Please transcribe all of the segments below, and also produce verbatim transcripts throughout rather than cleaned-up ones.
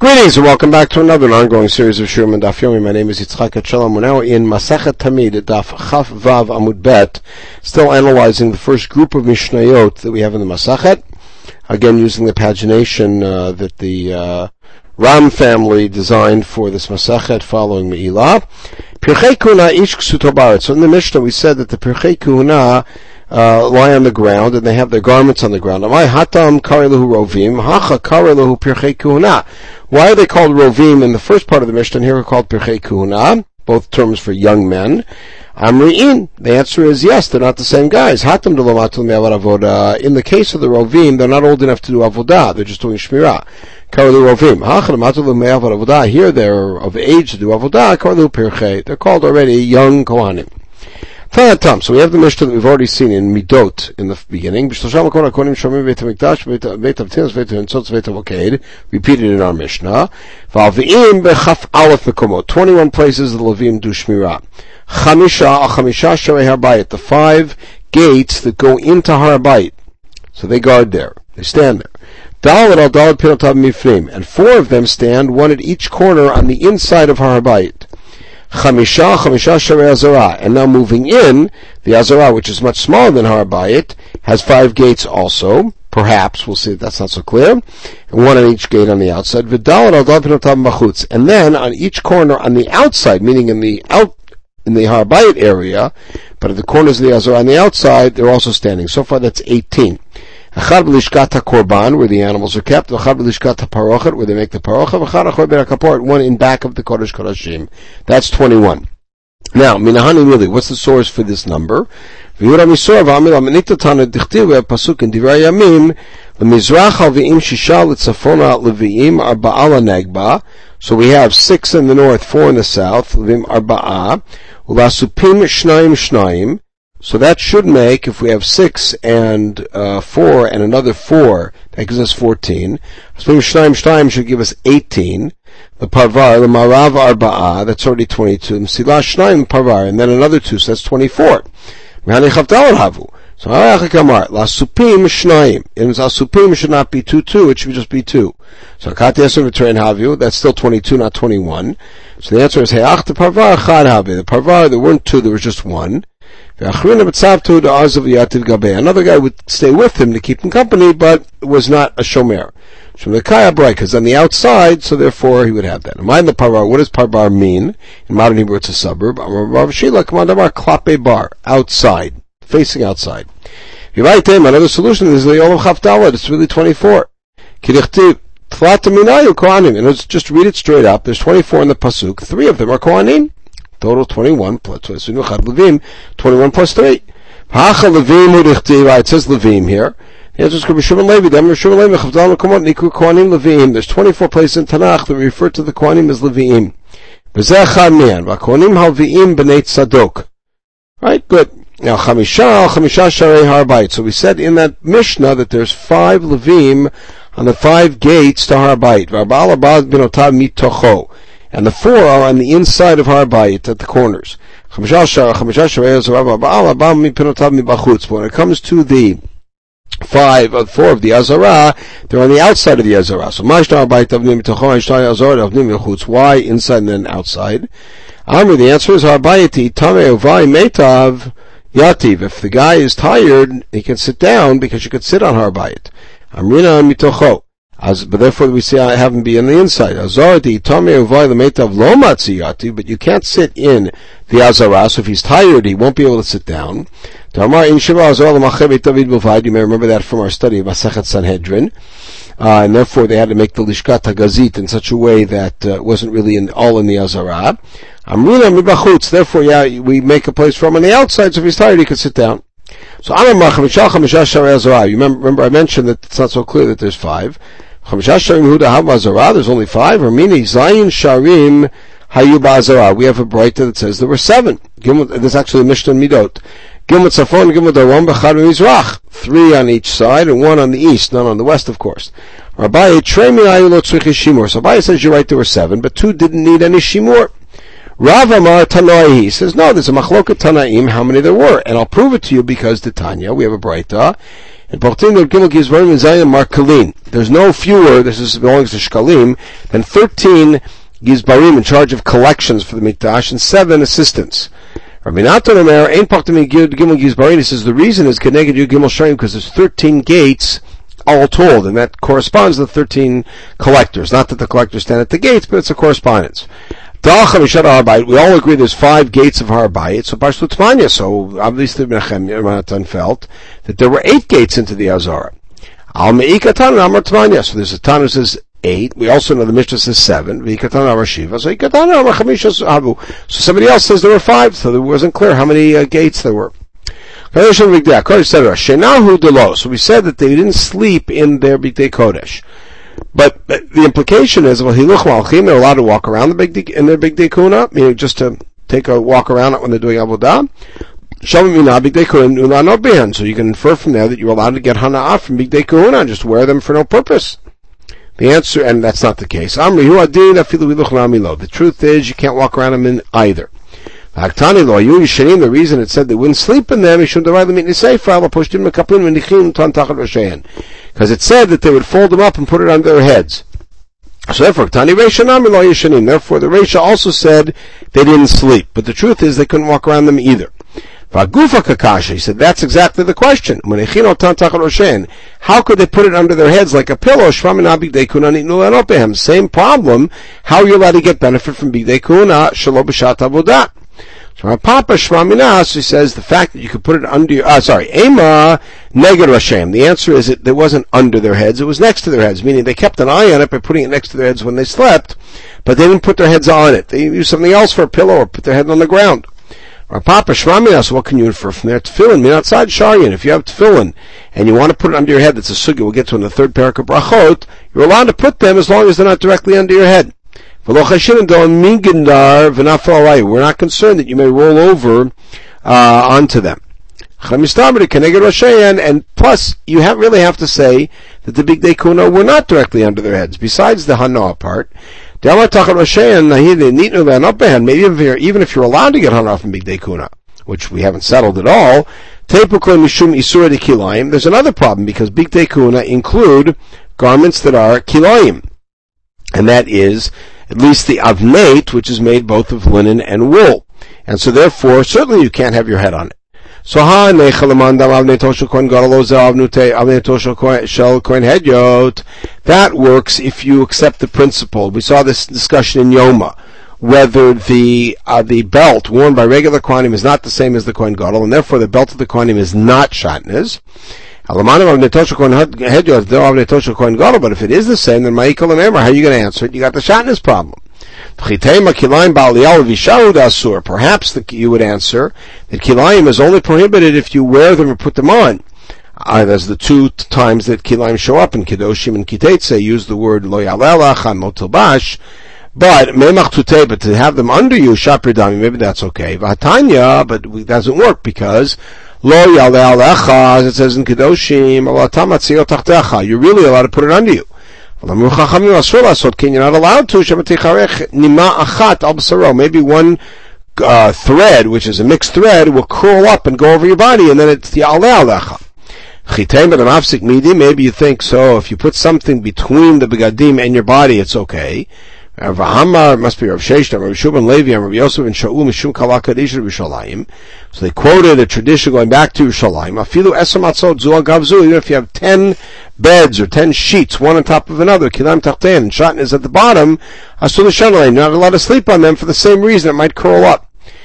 Greetings and welcome back to another ongoing series of Shurim and Daf Yomi. My name is Yitzchak Etshalom. We're now in Masechet Tamid, Daf Chaf Vav Amud Bet, still analyzing the first group of Mishnayot that we have in the Masechet. Again, using the pagination uh, that the uh, Ram family designed for this Masechet following Me'ilah. Pirchei Kuna ish ksuto baret. So in the Mishnah we said that the Pirchei Kuna Uh, lie on the ground, and they have their garments on the ground. Amai hatam karilahu rovim, hacha karilahu pirchei kuhuna. Why are they called rovim in the first part of the Mishnah, and here are called pirchei kuhuna, both terms for young men? Amri'in. The answer is yes, they're not the same guys. Hatam delamatul me'avad avoda. In the case of the rovim, they're not old enough to do avodah, they're just doing shmirah. Karilahu rovim. Hacha delamatul me'avad avodah. Here they're of age to do avodah, karilahu pirchei. They're called already young kohanim. So we have the Mishnah that we've already seen in Midot in the beginning. Repeated in our Mishnah. twenty-one places the Levim do Shmirah. The five gates that go into Har Bayit. So they guard there. They stand there. And four of them stand, one at each corner on the inside of Har Bayit. Chamisha, Chamisha Sharei Azara. And now moving in, the Azara, which is much smaller than Har Bayit, has five gates also. Perhaps, we'll see, that's not so clear. And one on each gate on the outside. V'dalad al dal pinotav machutz. And then on each corner on the outside, meaning in the out, in the Har Bayit area, but at the corners of the Azara on the outside, they're also standing. So far that's eighteen. Echad b'lishkat korban, where the animals are kept. Echad b'lishkat parochet, where they make the parochet. Echad achor ben hakapor, one in back of the kodesh kodashim. That's twenty-one. Now, minahani really, what's the source for this number? V'yura misor v'amil amenita tana dichtiv pasuk in divrei yamim lemizrach al v'im shisha l'tzafona leviim arba'ala negba. So we have six in the north, four in the south. Levim arba'a u'lasupim shnayim shnayim. So that should make, if we have six and uh, four and another four, that gives us fourteen. Shnayim Shnayim should give us eighteen. The Parvar, the Marav Arba'a, that's already twenty-two. The Msilah Shnayim Parvar, and then another two, so that's twenty-four. So La Supim Shnayim. It means La Supim should not be two, two, it should just be two. So Kati Yasur V'Terein Havu, that's still twenty-two, not twenty-one. So the answer is He'ach the Parvar Chad Havi. The Parvar, there weren't two, there was just one. Another guy would stay with him to keep him company, but was not a shomer. From the kaya bright, because on the outside, so therefore he would have that. Mind the parvar. What does parvar mean? In modern Hebrew, it's a suburb. Klape bar, outside, facing outside. Another solution is the olam chavdalad. It's really twenty-four. And let's just read it straight up. There's twenty-four in the pasuk. Three of them are kohanim. Total twenty-one plus twenty-one plus three. Hacha Levim u'dichtiv. It says Levim here. The answer is Rishon Levi. Dem Rishon Levi chavdal mekomot nikru kohanim Levim. There's twenty-four places in Tanakh that refer to the kohanim as Levim. V'zeh echad mihan. V'kohanim halviim b'nei tzadok. Right, good. Now chamisha chamisha sharei Har Bayit. So we said in that Mishnah that there's five Levim on the five gates to Har Bayit. V'arba'al arba'al binotav mitocho. And the four are on the inside of Har Bayit at the corners. When it comes to the five, uh, four of the Azara, they're on the outside of the Azara. So why inside and then outside? Amr, the answer is Har Bayit Tamei Uvai Meitav Yativ. If the guy is tired, he can sit down because you could sit on Har Bayit. Amrina Mitocho. As, but therefore we say I have him be on the inside. But you can't sit in the Azara, so if he's tired, he won't be able to sit down. You may remember that from our study of Masechet Sanhedrin. Uh, and therefore they had to make the Lishkat HaGazit in such a way that uh, it wasn't really in, all in the Azara. Therefore, yeah, we make a place for him on the outside, so if he's tired, he can sit down. So, you remember, remember I mentioned that it's not so clear that there's five. There's only five. Or meaning Zayin Sharim Hayuba Azara. We have a brighter that says there were seven. There's actually a Mishnah Midot. Three on each side and one on the east, none on the west, of course. So Abaye says you're right, there were seven, but two didn't need any shimur. Rav Amar Tanai, he says, no, there's a machloket Tanaim, how many there were. And I'll prove it to you because the Tanya, we have a Braita, In Portin Yud Gimel Gizbarim and Zayin Markalin. There's no fewer, this is belongs to Shkalim, than thirteen Gizbarim in charge of collections for the Mikdash and seven assistants. Rabbi Natan Omer, Ein Portin Yud Gimel Gizbarim, he says the reason is Keneged Yud Gimel Sharim, because there's thirteen gates all told, and that corresponds to the thirteen collectors. Not that the collectors stand at the gates, but it's a correspondence. We all agree there's five gates of Har Bayit, so Pashtu Tmanya, so obviously Natan felt that there were eight gates into the Azara. Al Me'ikatan Amar Tmanya, so there's a Tan who says eight, we also know the Mishnah says seven, Ve'ikatan Amar Shiva, so Ikatan Amar Chamisha Abu. So somebody else says there were five, so it wasn't clear how many uh, gates there were. So we said that they didn't sleep in their Bigdei Kodesh. But the implication is, well, Hiluch Malchim, they're allowed to walk around the big in their Bigdei Kuna, meaning just to take a walk around it when they're doing Avodah. So you can infer from there that you're allowed to get Hana'ah from Bigdei Kuna and just wear them for no purpose. The answer, and that's not the case. The truth is, you can't walk around them in either. The reason it said they wouldn't sleep in them, because it said that they would fold them up and put it on their heads. So therefore, therefore the Reisha also said they didn't sleep. But the truth is they couldn't walk around them either. He said that's exactly the question. How could they put it under their heads like a pillow? Same problem. How are you allowed to get benefit from Bigdei Kuna shelo b'shat avodah? So my Papa Shema Minas, he says the fact that you could put it under your, uh, sorry, Ema Neged Rashem. The answer is it, it wasn't under their heads, it was next to their heads, meaning they kept an eye on it by putting it next to their heads when they slept, but they didn't put their heads on it. They used something else for a pillow or put their head on the ground. My Papa Shema Minas, what can you infer from there? Tefillin, mean outside Sharian. If you have tefillin and you want to put it under your head, that's a sugya, we'll get to in the third parak of Brachot, you're allowed to put them as long as they're not directly under your head. We're not concerned that you may roll over uh, onto them. And plus, you have, really have to say that the Bigdei Kuna were not directly under their heads, besides the Hana part. Maybe even if you're, even if you're allowed to get Hana from Bigdei Kuna, which we haven't settled at all, there's another problem, because Bigdei Kuna include garments that are kilayim, and that is at least the avnate, which is made both of linen and wool. And so therefore, certainly you can't have your head on it. So ha that works if you accept the principle. We saw this discussion in Yoma, whether the uh, the belt worn by regular Kohanim is not the same as the Kohen Gadol, and therefore the belt of the Kohanim is not shatnez. But if it is the same, then Ma'ikal and how are you going to answer it? You got the shatnez problem. Perhaps the, you would answer that kilayim is only prohibited if you wear them or put them on. Uh, there's the two t- times that kilayim show up in Kedoshim and Kitetse, use the word lo yalelach and lo tilbash. But but to have them under you, shapridami, maybe that's okay. Vatanya, but it doesn't work because lo yaleh alecha, as it says in Kedoshim, you're really allowed to put it under you. You're not allowed to. Maybe one uh, thread, which is a mixed thread, will curl up and go over your body, and then it's the yaleh alecha. Maybe you think so. If you put something between the begadim and your body, it's okay. V'hamar must be Rav Sheshta, Rav Shubin Levi, Rav Yosef and Shaul Mishum Kala Kadesh Yerushalayim. So they quoted a tradition going back to Yerushalayim. Afilu esam atzot zu agavzu. Even if you have ten beds or ten sheets, one on top of another, kilam tachtein, and shatan is at the bottom, asul l'shanalein. You're not allowed to sleep on them for the same reason. It might curl up.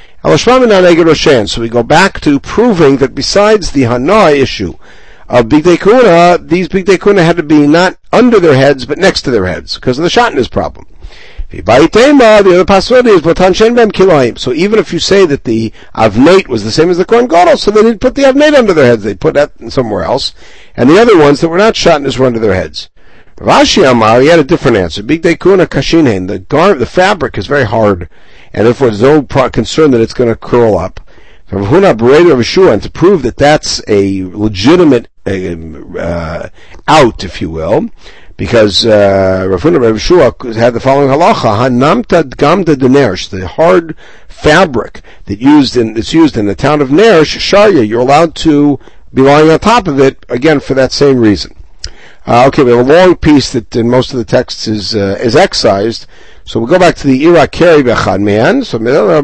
So we go back to proving that besides the Hana issue of Bigdei Kuna, these Bigdei Kuna had to be not under their heads, but next to their heads, because of the shatnez problem. The other possibility is Botan Shen Bem Kilayim. So even if you say that the Avnate was the same as the Kohen Gadol, so they didn't put the Avnate under their heads, they put that somewhere else, and the other ones that were not shatnez were under their heads. Rashi Amar, he had a different answer. Bigdei Kuna Kashinhen, the gar- the fabric is very hard, and therefore there's no pro- concern that it's going to curl up. And to prove that that's a legitimate uh, out, if you will, because uh, Rav Huna Rav Yeshua had the following halacha: Hanamta gamda de Nersh, the hard fabric that used in that's used in the town of Nersh, Sharia, you're allowed to be lying on top of it, again, for that same reason. Uh, okay, we have a long piece that in most of the texts is uh, is excised. So we'll go back to the Ira Keri Bechad Man. So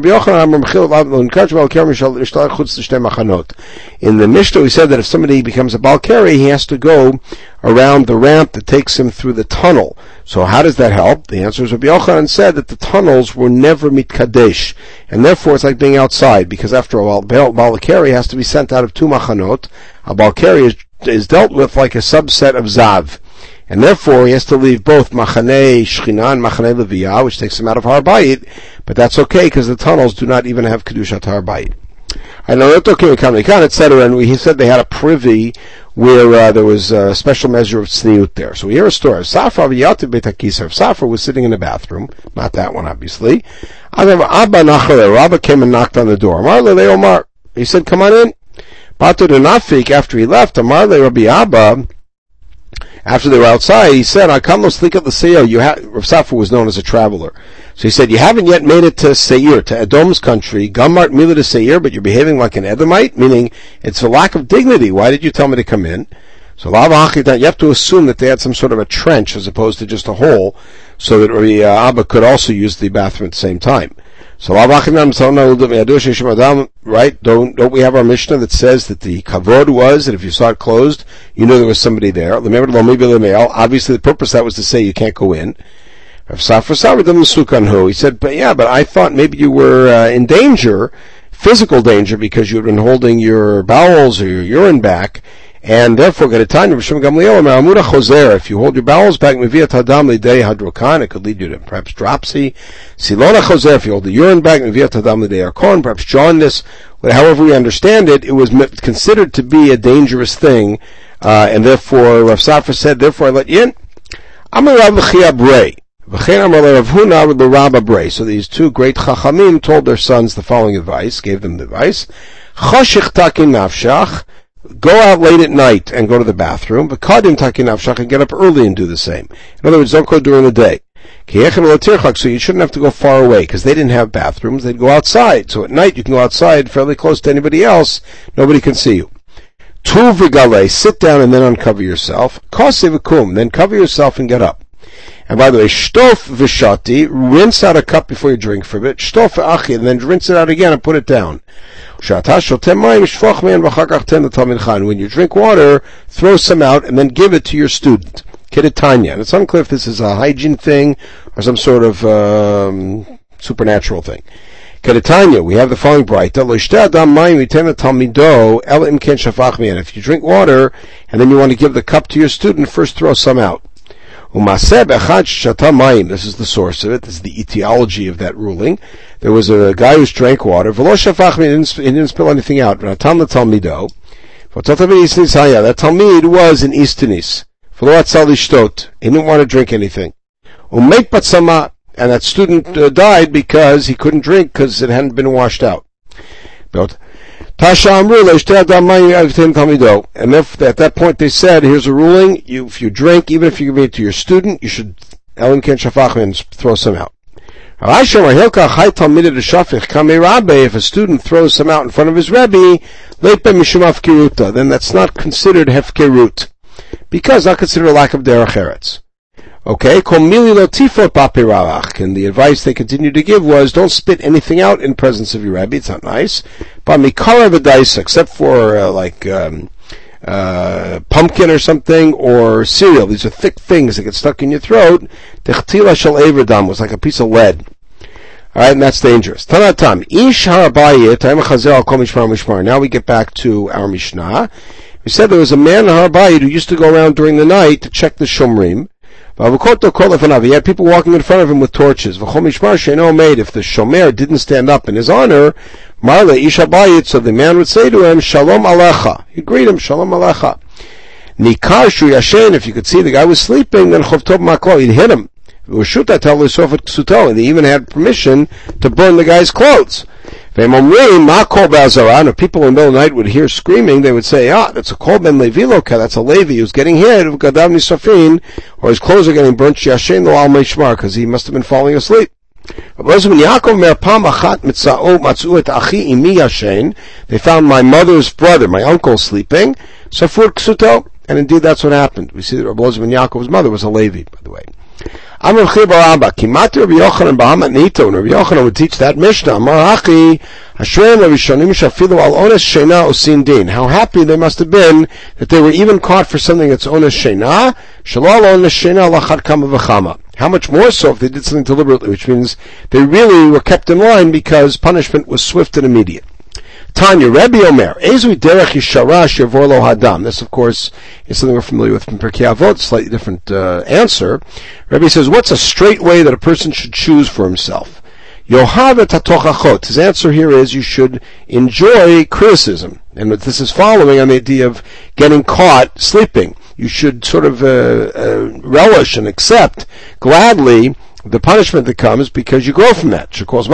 in the Mishnah we said that if somebody becomes a Baal Keri, he has to go around the ramp that takes him through the tunnel. So how does that help? The answer is Rabbi Yochanan said that the tunnels were never mitkadesh, and therefore it's like being outside, because after a while, Baal Keri has to be sent out of two machanot. A Baal Keri is, is dealt with like a subset of Zav. And therefore, he has to leave both Machanei Shechina and Machanei Leviyah, which takes him out of Har Bayit, but that's okay, because the tunnels do not even have Kedushat Har Bayit. I know that okay, et cetera, and we, he said they had a privy where uh, there was a special measure of tzniut there. So we hear a story. Safra v'yativ beit hakisar. Safra was sitting in the bathroom, not that one, obviously. Abba nachale, Rabba came and knocked on the door. Amar le Omar. He said, come on in. Bato de nafik, after he left, Amar le Rabbi Abba, after they were outside, he said, I come slik at the Seir. You ha-, Rav Safra was known as a traveler. So he said, you haven't yet made it to Seir, to Edom's country, Gamart Mila to Seir, but you're behaving like an Edomite, meaning it's a lack of dignity. Why did you tell me to come in? So you have to assume that they had some sort of a trench as opposed to just a hole, so that Rabbi Abba could also use the bathroom at the same time. So right? Don't don't we have our Mishnah that says that the kavod was that if you saw it closed, you knew there was somebody there. Obviously, the purpose of that was to say you can't go in. He said, but yeah, but I thought maybe you were uh, in danger, physical danger, because you had been holding your bowels or your urine back, and therefore, if you hold your bowels back, it could lead you to perhaps dropsy. If you hold the urine back, perhaps jaundice. However we understand it, it was considered to be a dangerous thing, uh, and therefore, Rav Safra said, therefore I let you in. So these two great chachamim told their sons the following advice, gave them the advice. Go out late at night and go to the bathroom, but kadim takin nafshach, and get up early and do the same. In other words, don't go during the day. So you shouldn't have to go far away, because they didn't have bathrooms, they'd go outside. So at night you can go outside fairly close to anybody else, nobody can see you. Tu v'galei, sit down and then uncover yourself. Kosei v'kum, then cover yourself and get up. And by the way, shtof v'shati, rinse out a cup before you drink from it. Shtof v'achi, and then rinse it out again and put it down. When you drink water, throw some out and then give it to your student. Kedetanya. And it's unclear if this is a hygiene thing or some sort of um, supernatural thing. Kedetanya, we have the following bright. If you drink water and then you want to give the cup to your student, first throw some out. This is the source of it. This is the etiology of that ruling. There was a guy who drank water. He didn't, he didn't spill anything out. That Talmid was in Istanis. He didn't want to drink anything. And that student uh, died because he couldn't drink because it hadn't been washed out. Tasha Amru, and if, at that point they said, here's a ruling, you, if you drink, even if you give it to your student, you should throw some out. If a student throws some out in front of his Rebbe, then that's not considered hefkerut, because not considered a lack of derech eretz. Okay, and the advice they continued to give was, don't spit anything out in presence of your Rebbe, it's not nice. But mikara v'daisa, except for uh, like um, uh, pumpkin or something, or cereal. These are thick things that get stuck in your throat. Techtila shel everdam was like a piece of lead. Alright, and that's dangerous. Tanatam, ish harabayit, now we get back to our Mishnah. We said there was a man in Harabayit who used to go around during the night to check the shomrim. He had people walking in front of him with torches. If the shomer didn't stand up in his honor, so the man would say to him, Shalom Alecha. He'd greet him, Shalom Alecha. Nikar shu yashen, if you could see the guy was sleeping, then chovtov maklo, he'd hit him. And they even had permission to burn the guy's clothes. And if people in the middle of the night would hear screaming, they would say, ah, that's a kol ben leviloka, that's a Levi who's getting hit, or his clothes are getting burnt, because he must have been falling asleep. They found my mother's brother, my uncle, sleeping. And indeed that's what happened. We see that Rabbi Elazar ben Yaakov's mother was a Levi, by the way. When Rabbi Yochanan would teach that Mishnah, how happy they must have been that they were even caught for something that's ones shena. How much more so if they did something deliberately, which means they really were kept in line because punishment was swift and immediate. Tanya, Rebbe Omer, Ezui derech yishara shavor lo hadam. This, of course, is something we're familiar with from Pirkei Avot, slightly different uh, answer. Rebbe says, what's a straight way that a person should choose for himself? Yohavet hatochachot. His answer here is you should enjoy criticism. And this is following on the idea of getting caught sleeping. You should sort of uh, uh, relish and accept gladly the punishment that comes because you grow from that.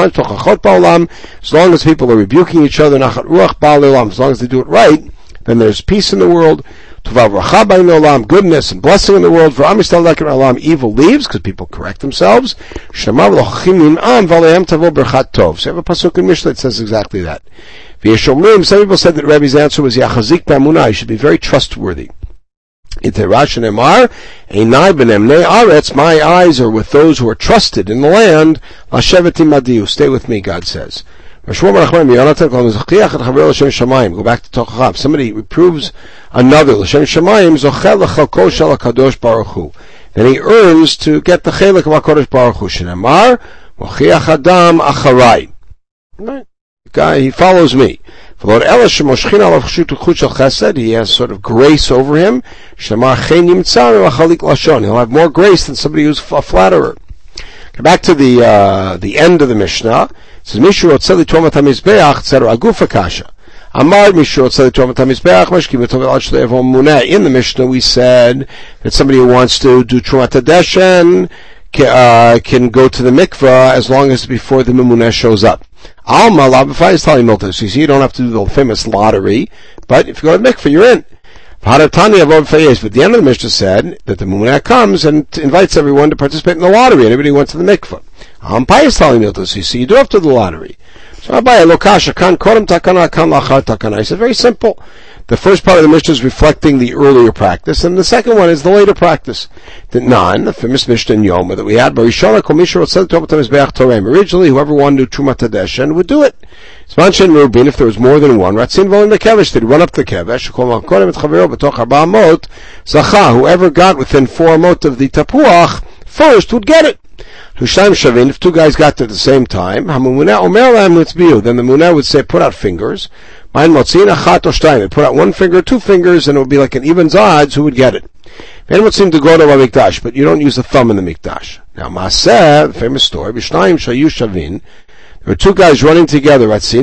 As long as people are rebuking each other, as long as they do it right, then there's peace in the world, goodness and blessing in the world. Evil leaves because people correct themselves. So you have a pasuk in Mishnah that says exactly that. Some people said that Rebbe's answer was you should be very trustworthy. My eyes are with those who are trusted in the land. Stay with me, God says. Go back to Tochachav. Somebody reproves another. Then he earns to get the chelik of HaKadosh Baruch Hu. Right. Guy, he follows me. He has sort of grace over him. He'll have more grace than somebody who's a flatterer. Go back to the uh, the end of the Mishnah. It says, Mishu Rotzeli Tomat HaMizbeach, Tzera Agufa Kasha. Amar Mishu Rotzeli Tomat HaMizbeach, Mashkim Etov El Shlei Evo Muneh. In the Mishnah we said that somebody who wants to do Trumat HaDeshen uh, can go to the mikvah as long as before the Memuneh shows up. Alma Labafai is telling Milton. So you see, you don't have to do the famous lottery, but if you go to the mikvah, you're in. But the end of the Mishnah said that the Memuneh comes and invites everyone to participate in the lottery. Anybody who went to the mikvah. Ampai is telling Milton. So you see, you do have to do the lottery. So Abai Lokasha kan kodem takana kan lachar takana. He said very simple. The first part of the Mishnah is reflecting the earlier practice, and the second one is the later practice. The non, the famous Mishnah in Yoma that we had, originally, whoever wanted to do Trumat HaDeshen would do it. If there was more than one, they'd run up the kevesh. Whoever got within four amot of the tapuach first would get it. If two guys got there at the same time, then the Muneh would say, put out fingers. They put out one finger, two fingers, and it would be like an evens odds who would get it. But you don't use the thumb in the mikdash. Now, Maaseh, the famous story, there were two guys running together, so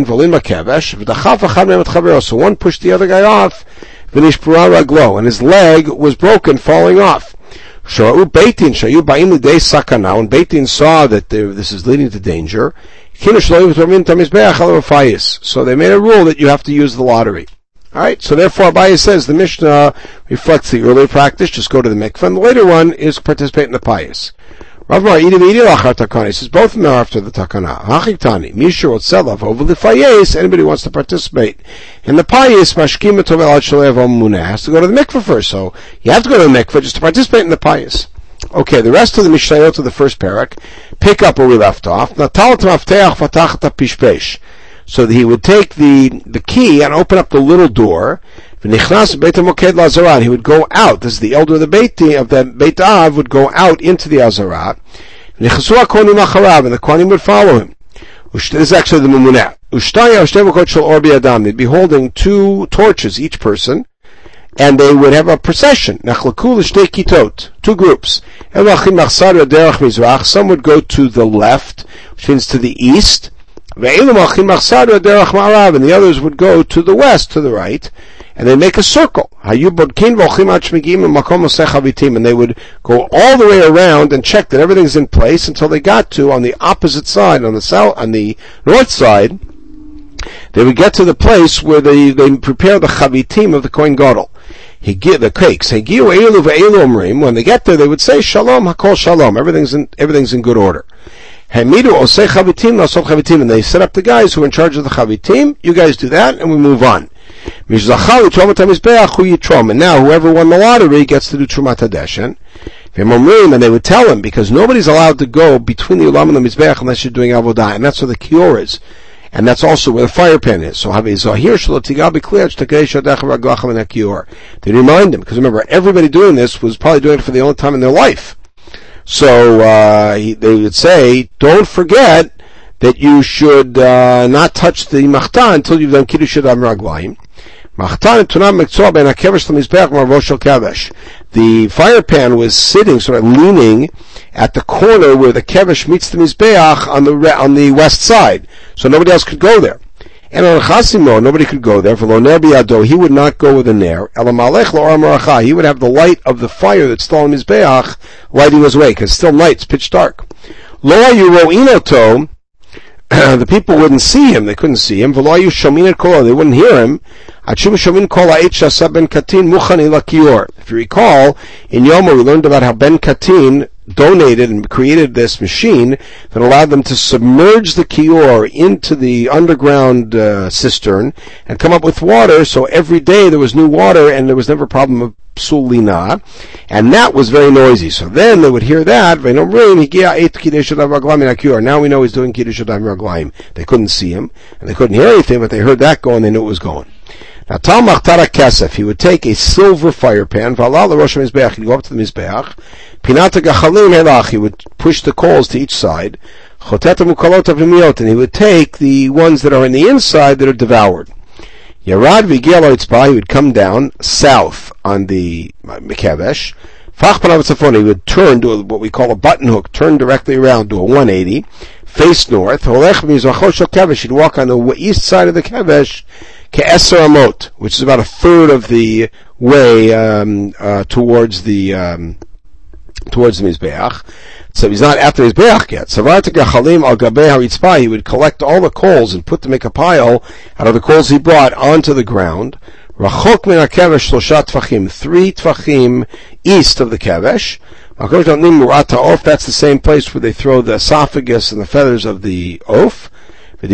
one pushed the other guy off, and his leg was broken, falling off. When Beitin saw that this is leading to danger, so they made a rule that you have to use the lottery. Alright, so therefore Abaye says the Mishnah reflects the earlier practice, just go to the mikveh, and the later one is participate in the pious. Rav Mar, he says both of them are after the takana. Hachitani, Mishur Otzelav, over the fayes, anybody who wants to participate in the pious, Mashkim Tovel Ad Shalev Muneh, has to go to the mikveh first, so you have to go to the mikveh just to participate in the pious. Okay, the rest of the Mishnayot of the first parak pick up where we left off. So he would take the, the key and open up the little door. He would go out. This is the elder of the Beit of the Beit Av would go out into the Azarah. And the Kohanim would follow him. This is actually the Memuneh. They'd be holding two torches, each person. And they would have a procession. Two groups. Some would go to the left, which means to the east. And the others would go to the west, to the right. And they make a circle. And they would go all the way around and check that everything's in place until they got to, on the opposite side, on the south, on the north side, they would get to the place where they, they prepare the chavitim of the Kohen Gadol. He give the cakes. When they get there, they would say Shalom, Hakol Shalom. Everything's in everything's in good order. Hamidu osei chavitim lasot chavitim, and they set up the guys who are in charge of the chavitim. You guys do that, and we move on. And now whoever won the lottery gets to do Trumat HaDeshen. And they would tell him, because nobody's allowed to go between the Ulam and the Mizbeach unless you're doing Avodah, and that's where the Kior is. And that's also where the fire pan is. So they remind him, because remember, everybody doing this was probably doing it for the only time in their life. So uh, he, they would say, don't forget that you should uh, not touch the Machta until you've done Kiddush Yadayim Raglayim. The fire pan was sitting, sort of leaning at the corner where the kevesh meets the mizbeach on the on the west side, so nobody else could go there. And on Chasimo, nobody could go there. For lo ner biyado, he would not go with a ner. Elamalech lo amaracha, he would have the light of the fire that's still on mizbeach lighting his way, because still night, it's pitch dark. Lo ayu ro'inoto. The people wouldn't see him, they couldn't see him. They wouldn't hear him. If you recall, in Yoma we learned about how Ben Katin donated and created this machine that allowed them to submerge the kior into the underground uh, cistern and come up with water, so every day there was new water and there was never a problem of psul lina, and that was very noisy. So then they would hear that, now we know he's doing Kiddush Yadayim Raglayim. They couldn't see him, and they couldn't hear anything, but they heard that go and they knew it was going. Now, Tal Machtara Kesef, he would take a silver fire pan, V'alal l'rosh HaMizbeach, he'd go up to the Mizbeach, Pinata Gachalim Helach, he would push the coals to each side, Chotet HaMukalot HaPnimiyot, and he would take the ones that are in the inside that are devoured. Yarad V'Giel Oitzpah, he would come down south on the Mekevesh, Fach Panav Tzafon, he would turn to what we call a button hook, turn directly around to a one eighty, face north, Holech Mizrachot Shel Kevesh, he'd walk on the east side of the Kevesh, Ke'eser Amot, which is about a third of the way um, uh, towards the um, towards the Mizbeach. So he's not at the Mizbeach yet. Savarta Gachalim al Gabei HaRitzpah, he would collect all the coals and put to make a pile out of the coals he brought onto the ground. Rachok min HaKevesh Shlosha Tvachim, three Tvachim east of the Kevesh. That's the same place where they throw the esophagus and the feathers of the oaf. And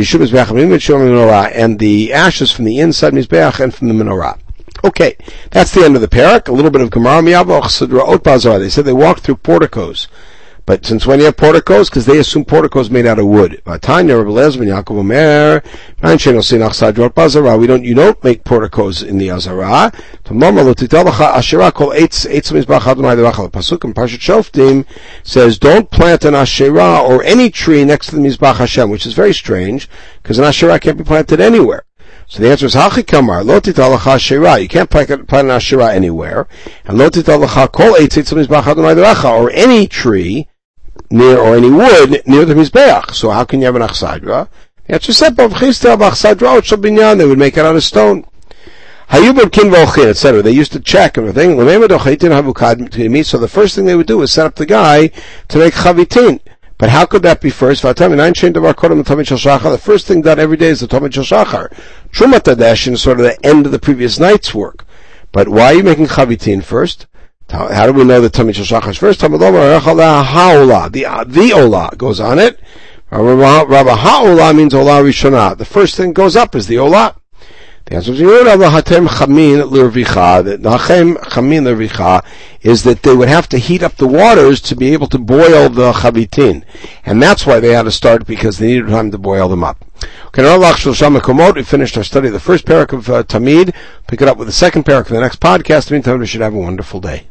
the ashes from the inside Mizbeach and from the menorah. Okay, that's the end of the parak. A little bit of Gemara Miyavoch Sidraot Bazar. They said they walked through porticos. But since when you have porticos? Because they assume porticos made out of wood. Tanya, Rebbe Lezer, ben Yaakov Omer, we don't, you don't make porticos in the Azara. Pasuk in Parshat Shoftim says, don't plant an Asherah or any tree next to the Mizbach Hashem, which is very strange, because an Asherah can't be planted anywhere. So the answer is Hachi Kamar, Lo Tital Lecha Asherah. You can't plant an Asherah anywhere. And Lo Tital Lecha Kol Eitz Eitz Mizbach Adonai Devacha, or any tree near, or any wood near the Mizbeach. So how can you have an Achsadra? The answer is Sepav Chistel Achsadra Ochel Binyan. They would make it out of stone. Hayubim Kin Volchin, et cetera. They used to check everything. So the first thing they would do is set up the guy to make Chavitin. But how could that be first? The first thing done every day is the Tamid Shel Shachar. Trumat HaDeshen is sort of the end of the previous night's work. But why are you making Chavitin first? How do we know that Tamid Shel Shachar is first? The, the Olah goes on it. Rabba Ha'olah means Olah Rishonah. The first thing goes up is the Olah. The answer is Hachem Chamin L'Rvicha. The Hachem Chamin L'Rvicha is that they would have to heat up the waters to be able to boil the chavitin, and that's why they had to start, because they needed time to boil them up. Okay, now we finished our study of the first parak of uh, Tamid. Pick it up with the second parak in the next podcast. In the meantime, we should have a wonderful day.